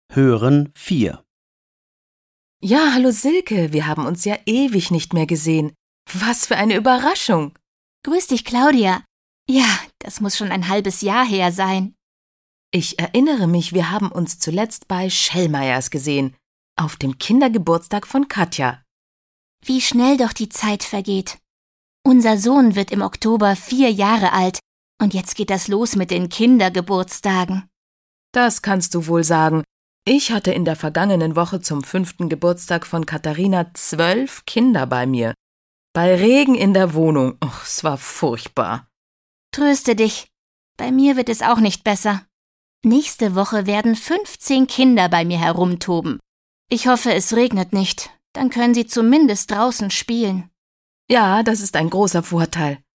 Hören 4. Ja, hallo Silke, wir haben uns ja ewig nicht mehr gesehen. Was für eine Überraschung. Grüß dich, Claudia. Ja, das muss schon ein halbes Jahr her sein. Ich erinnere mich, wir haben uns zuletzt bei Schellmeyers gesehen, auf dem Kindergeburtstag von Katja. Wie schnell doch die Zeit vergeht. Unser Sohn wird im Oktober 4 Jahre alt und jetzt geht das los mit den Kindergeburtstagen. Das kannst du wohl sagen. Ich hatte in der vergangenen Woche zum 5. Geburtstag von Katharina 12 Kinder bei mir. Bei Regen in der Wohnung. Och, es war furchtbar. Tröste dich. Bei mir wird es auch nicht besser. Nächste Woche werden 15 Kinder bei mir herumtoben. Ich hoffe, es regnet nicht. Dann können sie zumindest draußen spielen. Ja, das ist ein großer Vorteil.